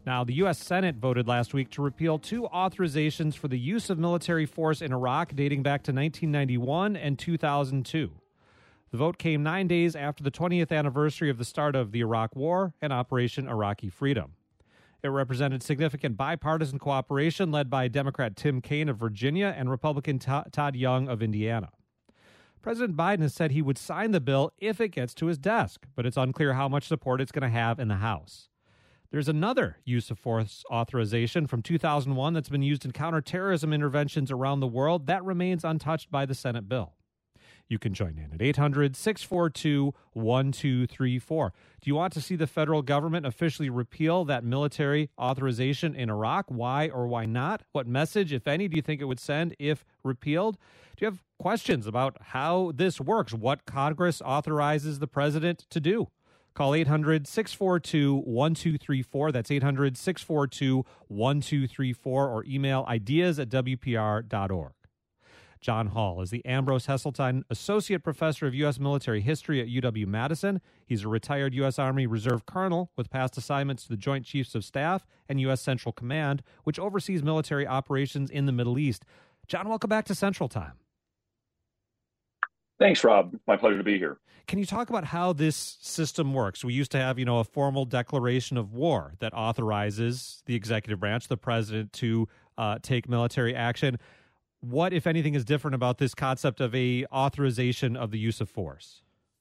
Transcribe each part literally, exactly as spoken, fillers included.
Now, the U S Senate voted last week to repeal two authorizations for the use of military force in Iraq dating back to nineteen ninety-one and two thousand two. The vote came nine days after the twentieth anniversary of the start of the Iraq War and Operation Iraqi Freedom. It represented significant bipartisan cooperation led by Democrat Tim Kaine of Virginia and Republican Todd Young of Indiana. President Biden has said he would sign the bill if it gets to his desk, but it's unclear how much support it's going to have in the House. There's another use of force authorization from two thousand one that's been used in counterterrorism interventions around the world that remains untouched by the Senate bill. You can join in at eight hundred, six four two, one two three four. Do you want to see the federal government officially repeal that military authorization in Iraq? Why or why not? What message, if any, do you think it would send if repealed? Do you have questions about how this works? What Congress authorizes the president to do? Call eight hundred, six four two, one two three four. That's eight hundred, six four two, one two three four, or email ideas at w p r dot org. John Hall is the Ambrose Heseltine Associate Professor of U S Military History at U W-Madison. He's a retired U S Army Reserve Colonel with past assignments to the Joint Chiefs of Staff and U S Central Command, which oversees military operations in the Middle East. John, welcome back to Central Time. Thanks, Rob. My pleasure to be here. Can you talk about how this system works? We used to have, you know, a formal declaration of war that authorizes the executive branch, the president, to uh, take military action. What, if anything, is different about this concept of a authorization of the use of force?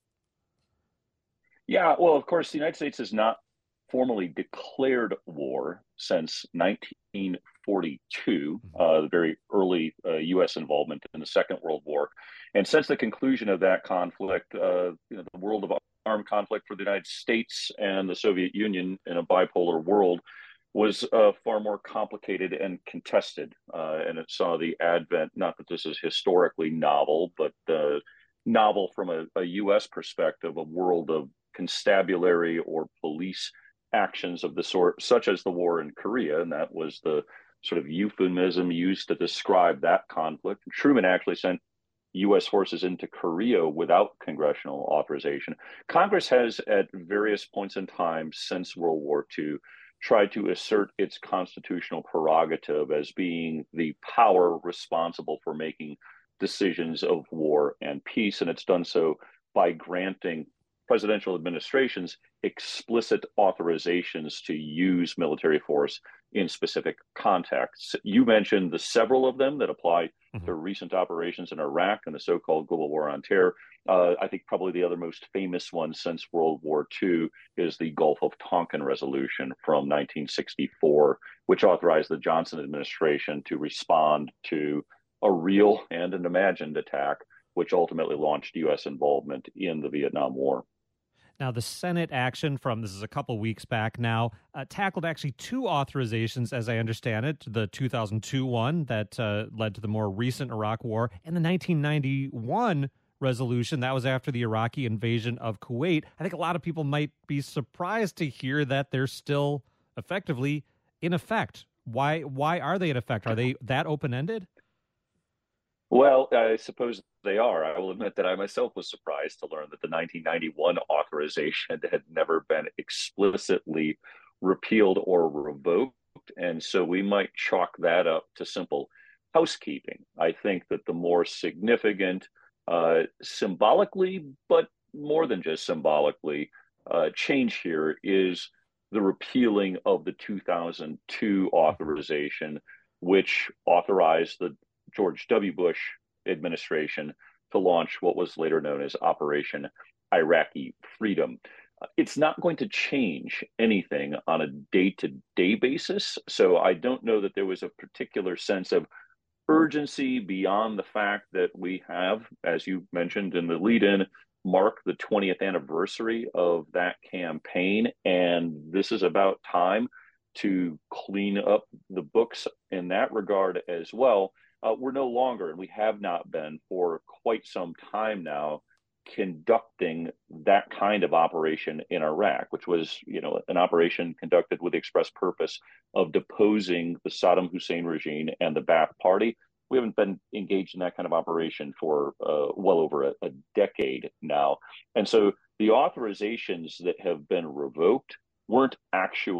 Yeah, well, of course, the United States has not formally declared war since nineteen forty-two, uh, the very early uh, U S involvement in the Second World War. And since the conclusion of that conflict, uh, you know, the world of armed conflict for the United States and the Soviet Union in a bipolar world was uh, far more complicated and contested. Uh, and it saw the advent, not that this is historically novel, but uh, novel from a, a U S perspective, a world of constabulary or police actions of the sort, such as the war in Korea. And that was the sort of euphemism used to describe that conflict. Truman actually sent U S forces into Korea without congressional authorization. Congress has, at various points in time since World War Two, tried to assert its constitutional prerogative as being the power responsible for making decisions of war and peace. And it's done so by granting presidential administrations explicit authorizations to use military force in specific contexts. You mentioned the several of them that apply mm-hmm. to recent operations in Iraq and the so-called global war on terror. Uh, I think probably the other most famous one since World War Two is the Gulf of Tonkin Resolution from nineteen sixty-four, which authorized the Johnson administration to respond to a real and an imagined attack, which ultimately launched U S involvement in the Vietnam War. Now, the Senate action from, this is a couple weeks back now, uh, tackled actually two authorizations, as I understand it, the two thousand two one that uh, led to the more recent Iraq War, and the nineteen ninety-one resolution. That was after the Iraqi invasion of Kuwait. I think a lot of people might be surprised to hear that they're still effectively in effect. Why, why are they in effect? Are they that open-ended? Well, I suppose they are. I will admit that I myself was surprised to learn that the nineteen ninety-one authorization had never been explicitly repealed or revoked. And so we might chalk that up to simple housekeeping. I think that the more significant, uh, symbolically, but more than just symbolically, uh, change here is the repealing of the two thousand two authorization, which authorized the George W. Bush administration to launch what was later known as Operation Iraqi Freedom. It's not going to change anything on a day-to-day basis, so I don't know that there was a particular sense of urgency beyond the fact that we have, as you mentioned in the lead-in, mark the twentieth anniversary of that campaign, and this is about time to clean up the books in that regard as well. Uh, we're no longer, and we have not been for quite some time now, conducting that kind of operation in Iraq, which was, you know, an operation conducted with the express purpose of deposing the Saddam Hussein regime and the Ba'ath Party. We haven't been engaged in that kind of operation for uh, well over a, a decade now. And so the authorizations that have been revoked weren't actually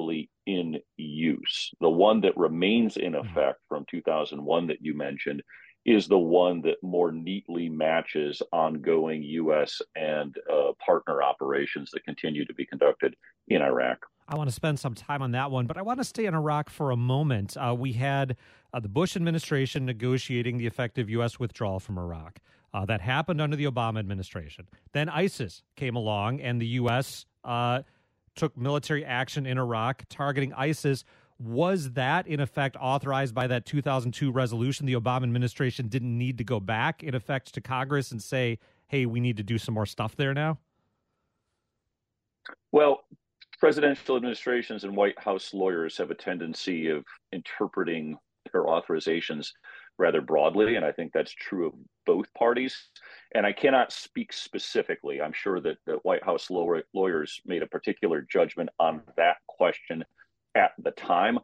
in use. The one that remains in effect from two thousand one that you mentioned is the one that more neatly matches ongoing U S and uh, partner operations that continue to be conducted in Iraq. I want to spend some time on that one, but I want to stay in Iraq for a moment. Uh, we had uh, the Bush administration negotiating the effective U S withdrawal from Iraq. Uh, that happened under the Obama administration. Then ISIS came along, and the U S uh, took military action in Iraq targeting ISIS. Was that, in effect, authorized by that two thousand two resolution? The Obama administration didn't need to go back, in effect, to Congress and say, hey, we need to do some more stuff there now? Well, presidential administrations and White House lawyers have a tendency of interpreting their authorizations rather broadly, and I think that's true of both parties. And I cannot speak specifically. I'm sure that the White House law- lawyers made a particular judgment on that question at the time.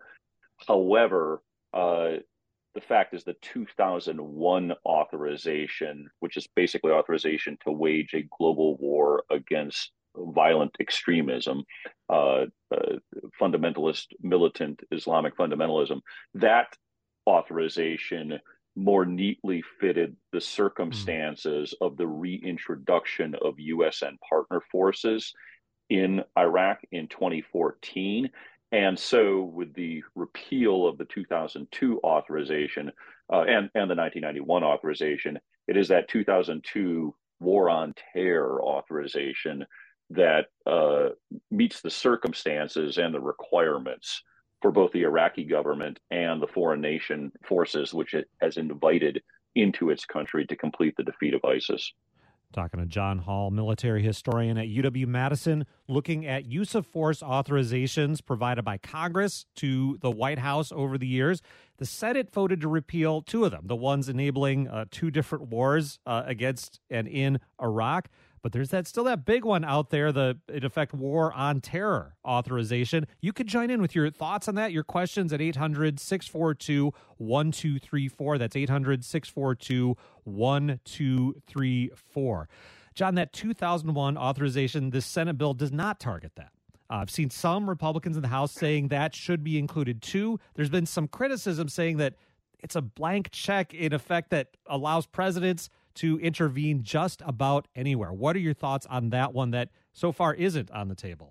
However, uh, the fact is the two thousand one authorization, which is basically authorization to wage a global war against violent extremism, uh, uh, fundamentalist, militant Islamic fundamentalism, that authorization more neatly fitted the circumstances mm. of the reintroduction of U S and partner forces in Iraq in twenty fourteen. And so with the repeal of the two thousand two authorization uh, and, and the nineteen ninety-one authorization, it is that two thousand two War on Terror authorization that uh, meets the circumstances and the requirements for both the Iraqi government and the foreign nation forces, which it has invited into its country to complete the defeat of ISIS. Talking to John Hall, military historian at U W-Madison, looking at use of force authorizations provided by Congress to the White House over the years. The Senate voted to repeal two of them, the ones enabling uh, two different wars uh, against and in Iraq. But there's that still that big one out there, the, in effect, War on Terror authorization. You could join in with your thoughts on that, your questions at eight hundred, six four two, one two three four. That's eight hundred, six four two, one two three four. John, that two thousand one authorization, the Senate bill does not target that. Uh, I've seen some Republicans in the House saying that should be included too. There's been some criticism saying that it's a blank check, in effect, that allows presidents to intervene just about anywhere. What are your thoughts on that one that so far isn't on the table?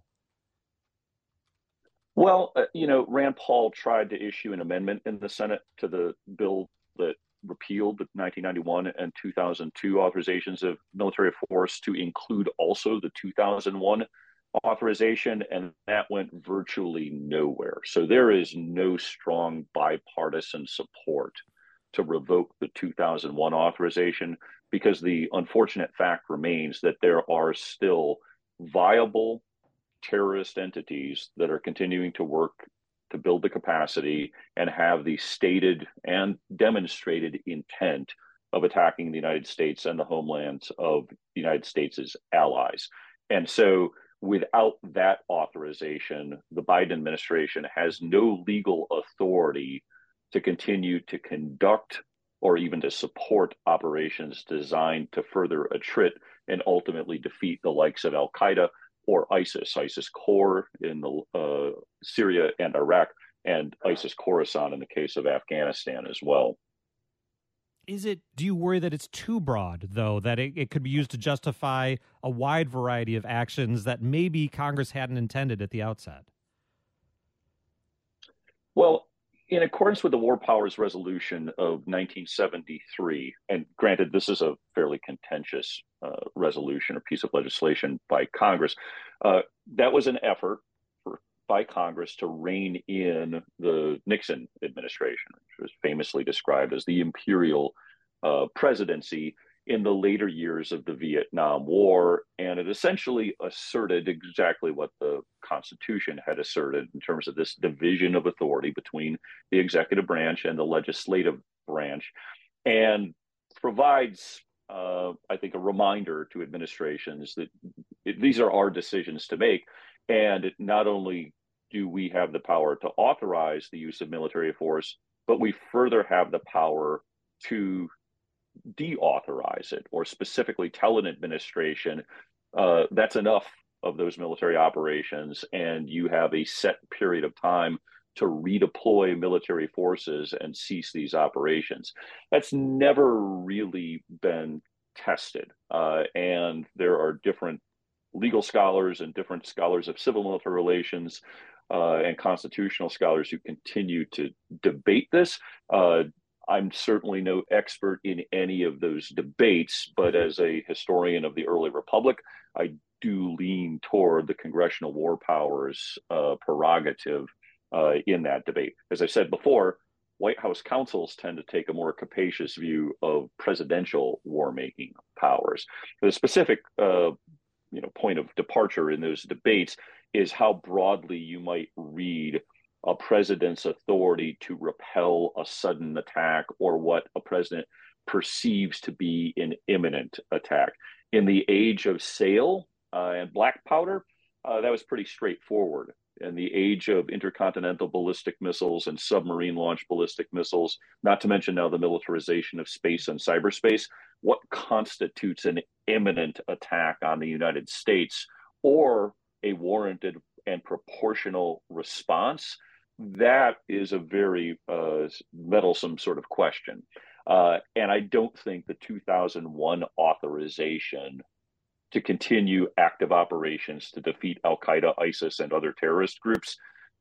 Well, uh, you know, Rand Paul tried to issue an amendment in the Senate to the bill that repealed the nineteen ninety-one and two thousand two authorizations of military force to include also the two thousand one authorization, and that went virtually nowhere. So there is no strong bipartisan support to revoke the two thousand one authorization, because the unfortunate fact remains that there are still viable terrorist entities that are continuing to work to build the capacity and have the stated and demonstrated intent of attacking the United States and the homelands of the United States' allies. And so without that authorization, the Biden administration has no legal authority to continue to conduct or even to support operations designed to further attrit and ultimately defeat the likes of Al-Qaeda or ISIS, ISIS-K in the uh, Syria and Iraq, and ISIS-Khorasan in the case of Afghanistan as well. Is it, do you worry that it's too broad, though, that it, it could be used to justify a wide variety of actions that maybe Congress hadn't intended at the outset? Well, in accordance with the War Powers Resolution of nineteen seventy-three, and granted, this is a fairly contentious uh, resolution or piece of legislation by Congress, uh, that was an effort for, by Congress to rein in the Nixon administration, which was famously described as the imperial uh, presidency in the later years of the Vietnam War. And it essentially asserted exactly what the Constitution had asserted in terms of this division of authority between the executive branch and the legislative branch, and provides, uh, I think, a reminder to administrations that it, these are our decisions to make. And it, not only do we have the power to authorize the use of military force, but we further have the power to deauthorize it, or specifically tell an administration uh, that's enough of those military operations, and you have a set period of time to redeploy military forces and cease these operations. That's never really been tested. Uh, and there are different legal scholars and different scholars of civil military relations uh, and constitutional scholars who continue to debate this. Uh, I'm certainly no expert in any of those debates, but as a historian of the early republic, I do lean toward the congressional war powers uh, prerogative uh, in that debate. As I said before, White House counsels tend to take a more capacious view of presidential war-making powers. The specific uh, you know, point of departure in those debates is how broadly you might read a president's authority to repel a sudden attack or what a president perceives to be an imminent attack. In the age of sail uh, and black powder, uh, that was pretty straightforward. In the age of intercontinental ballistic missiles and submarine launched ballistic missiles, not to mention now the militarization of space and cyberspace, what constitutes an imminent attack on the United States or a warranted and proportional response? That is a very uh, meddlesome sort of question. Uh, and I don't think the two thousand one authorization to continue active operations to defeat Al-Qaeda, ISIS, and other terrorist groups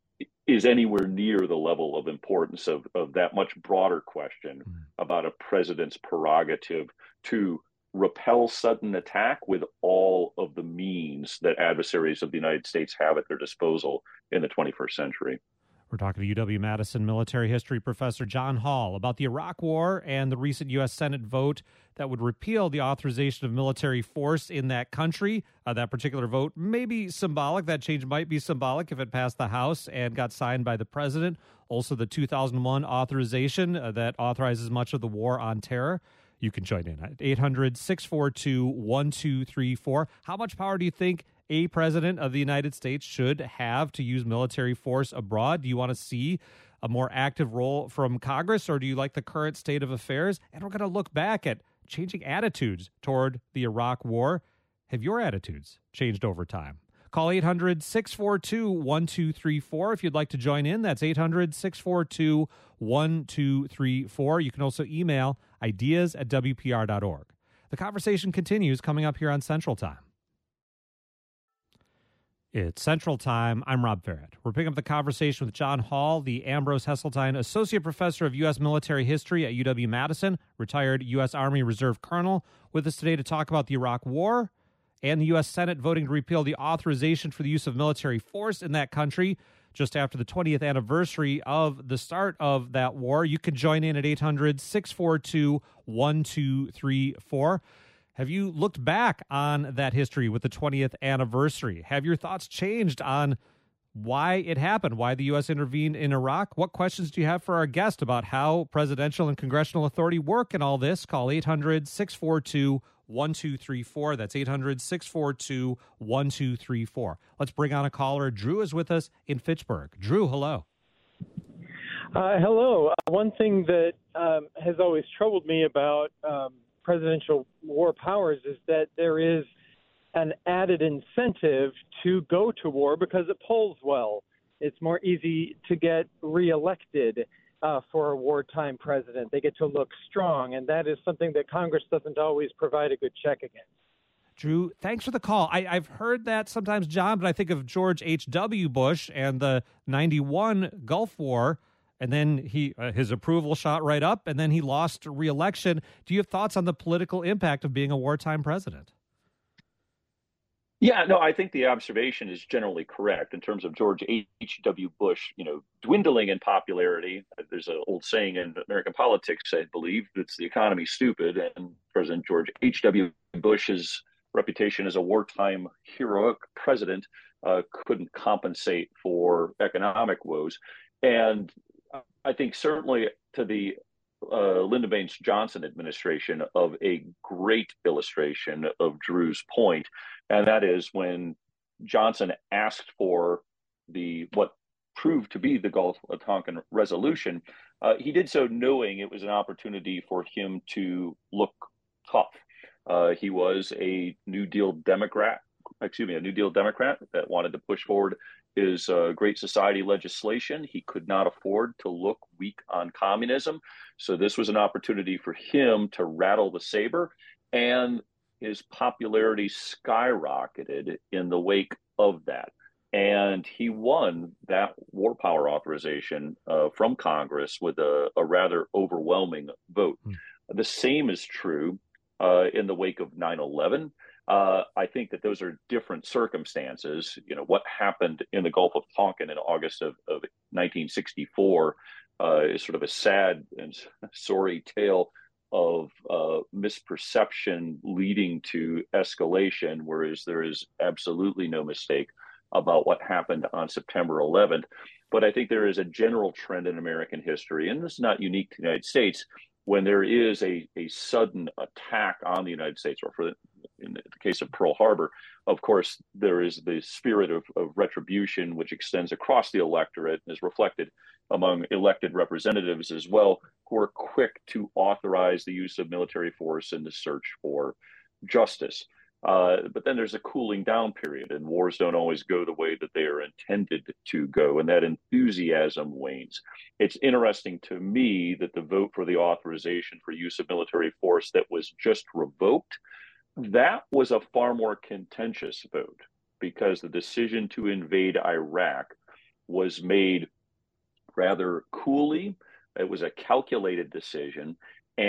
is anywhere near the level of importance of, of that much broader question mm. about a president's prerogative to repel sudden attack with all of the means that adversaries of the United States have at their disposal in the twenty-first century. We're talking to U W-Madison military history professor John Hall about the Iraq War and the recent U S Senate vote that would repeal the authorization of military force in that country. Uh, that particular vote may be symbolic. That change might be symbolic if it passed the House and got signed by the president. Also, the two thousand one authorization uh, that authorizes much of the war on terror. You can join in at eight hundred, six four two, one two three four. How much power do you think a president of the United States should have to use military force abroad? Do you want to see a more active role from Congress, or do you like the current state of affairs? And we're going to look back at changing attitudes toward the Iraq War. Have your attitudes changed over time? Call eight hundred, six four two, one two three four if you'd like to join in. That's eight hundred, six four two, one two three four. You can also email ideas at w p r dot org. The conversation continues coming up here on Central Time. It's Central Time. I'm Rob Farrett. We're picking up the conversation with John Hall, the Ambrose Heseltine Associate Professor of U S Military History at U W-Madison, retired U S Army Reserve Colonel, with us today to talk about the Iraq War and the U S Senate voting to repeal the authorization for the use of military force in that country just after the twentieth anniversary of the start of that war. You can join in at eight hundred, six four two, one two three four. Have you looked back on that history with the twentieth anniversary? Have your thoughts changed on why it happened, why the U S intervened in Iraq? What questions do you have for our guest about how presidential and congressional authority work in all this? Call eight hundred, six four two, one two three four. That's eight hundred, six four two, one two three four. Let's bring on a caller. Drew is with us in Fitchburg. Drew, hello. Uh, hello. Uh, one thing that um, has always troubled me about um, presidential war powers is that there is an added incentive to go to war because it polls well. It's more easy to get reelected uh, for a wartime president. They get to look strong, and that is something that Congress doesn't always provide a good check against. Drew, thanks for the call. I, I've heard that sometimes, John, but I think of George H W. Bush and the ninety-one Gulf War. And then he uh, his approval shot right up, and then he lost re-election. Do you have thoughts on the political impact of being a wartime president? Yeah, no, I think the observation is generally correct in terms of George H W. Bush, you know, dwindling in popularity. There's an old saying in American politics, I believe, it's the economy stupid, and President George H W. Bush's reputation as a wartime heroic president uh, couldn't compensate for economic woes. And I think certainly to the uh, Lyndon Baines Johnson administration of a great illustration of Drew's point, and that is when Johnson asked for the what proved to be the Gulf of Tonkin resolution, uh, he did so knowing it was an opportunity for him to look tough. Uh, he was a New Deal Democrat, excuse me, a New Deal Democrat that wanted to push forward his uh, Great Society legislation. He could not afford to look weak on communism. So this was an opportunity for him to rattle the saber, and his popularity skyrocketed in the wake of that. And he won that war power authorization uh, from Congress with a, a rather overwhelming vote. Mm. The same is true uh, in the wake of nine eleven. Uh, I think that those are different circumstances. You know, what happened in the Gulf of Tonkin in August of, of nineteen sixty-four uh, is sort of a sad and sorry tale of uh, misperception leading to escalation, whereas there is absolutely no mistake about what happened on September eleventh. But I think there is a general trend in American history, and this is not unique to the United States, when there is a, a sudden attack on the United States, or for the, in the case of Pearl Harbor, of course, there is the spirit of, of retribution, which extends across the electorate and is reflected among elected representatives as well, who are quick to authorize the use of military force in the search for justice. Uh, but then there's a cooling down period, and wars don't always go the way that they are intended to go, and that enthusiasm wanes. It's interesting to me that the vote for the authorization for use of military force that was just revoked, that was a far more contentious vote, because the decision to invade Iraq was made rather coolly. It was a calculated decision,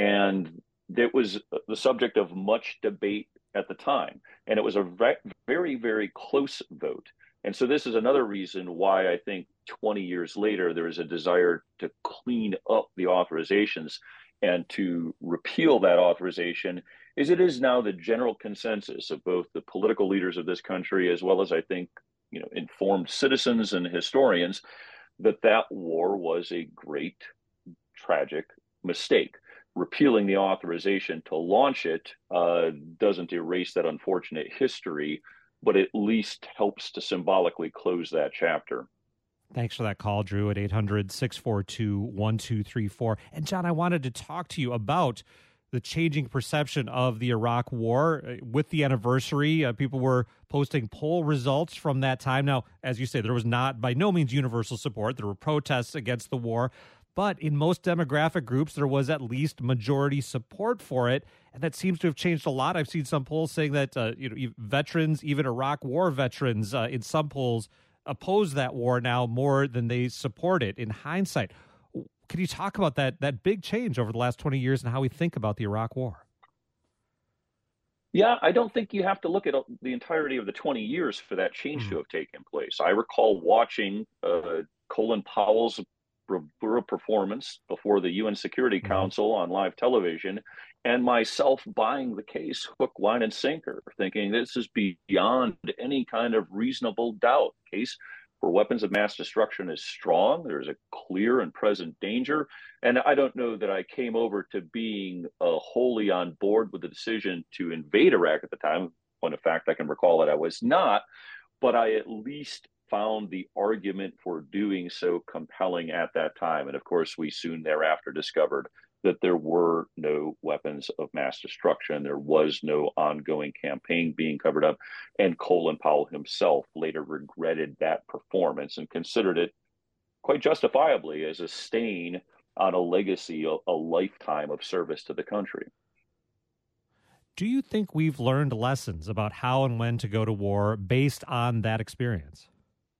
and it was the subject of much debate at the time. And it was a very, very close vote. And so this is another reason why I think twenty years later, there is a desire to clean up the authorizations and to repeal that authorization, is it is now the general consensus of both the political leaders of this country, as well as, I think, you know, informed citizens and historians, that that war was a great, tragic mistake. Repealing the authorization to launch it uh, doesn't erase that unfortunate history, but at least helps to symbolically close that chapter. Thanks for that call, Drew, at eight hundred, six four two, one two three four. And John, I wanted to talk to you about the changing perception of the Iraq War. With the anniversary, uh, people were posting poll results from that time. Now, as you say, there was not by no means universal support. There were protests against the war. But in most demographic groups, there was at least majority support for it, and that seems to have changed a lot. I've seen some polls saying that uh, you know, veterans, even Iraq War veterans, uh, in some polls oppose that war now more than they support it. In hindsight, can you talk about that that big change over the last twenty years and how we think about the Iraq War? Yeah, I don't think you have to look at the entirety of the twenty years for that change mm-hmm. to have taken place. I recall watching uh, Colin Powell's bravura performance before the U N Security Council on live television, and myself buying the case hook, line, and sinker, thinking this is beyond any kind of reasonable doubt. Case for weapons of mass destruction is strong. There's a clear and present danger. And I don't know that I came over to being uh, wholly on board with the decision to invade Iraq at the time, when in fact I can recall that I was not, but I at least found the argument for doing so compelling at that time. And of course, we soon thereafter discovered that there were no weapons of mass destruction. There was no ongoing campaign being covered up. And Colin Powell himself later regretted that performance and considered it quite justifiably as a stain on a legacy, a, a lifetime of service to the country. Do you think we've learned lessons about how and when to go to war based on that experience?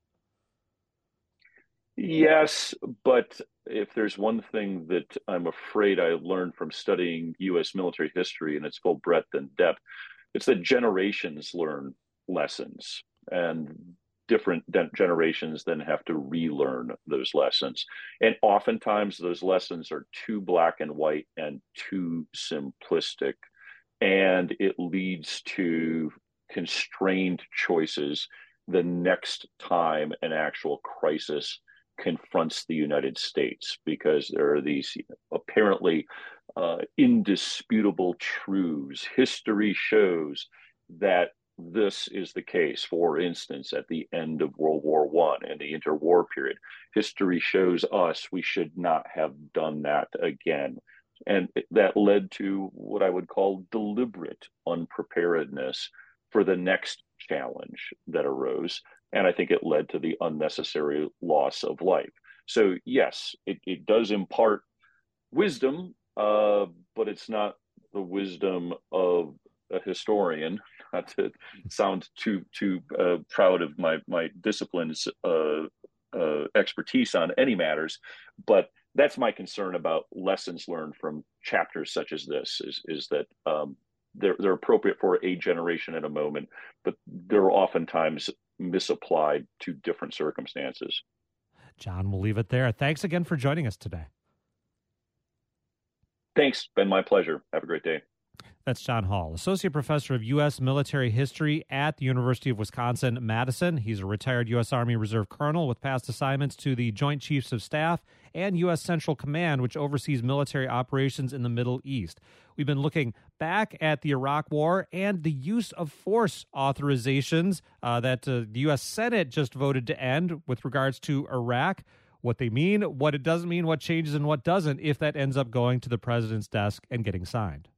Yes, but if there's one thing that I'm afraid I learned from studying U S military history in its full breadth and depth, it's that generations learn lessons, and different de- generations then have to relearn those lessons. And oftentimes those lessons are too black and white and too simplistic, and it leads to constrained choices the next time an actual crisis confronts the United States, because there are these apparently uh, indisputable truths. History shows that this is the case. For instance, at the end of World War One and the interwar period, history shows us we should not have done that again. And that led to what I would call deliberate unpreparedness for the next challenge that arose. And I think it led to the unnecessary loss of life. So, yes, it, it does impart wisdom, uh, but it's not the wisdom of a historian, not to sound too too uh, proud of my, my discipline's uh, uh, expertise on any matters, but that's my concern about lessons learned from chapters such as this, is, is that um, they're, they're appropriate for a generation at a moment, but they're oftentimes misapplied to different circumstances. John, we'll leave it there. Thanks again for joining us today. Thanks. Been my pleasure. Have a great day. That's John Hall, Associate Professor of U S Military History at the University of Wisconsin-Madison. He's a retired U S Army Reserve Colonel with past assignments to the Joint Chiefs of Staff and U S Central Command, which oversees military operations in the Middle East. We've been looking back at the Iraq War and the use of force authorizations uh, that uh, the U S Senate just voted to end with regards to Iraq. What they mean, what it doesn't mean, what changes and what doesn't, if that ends up going to the president's desk and getting signed.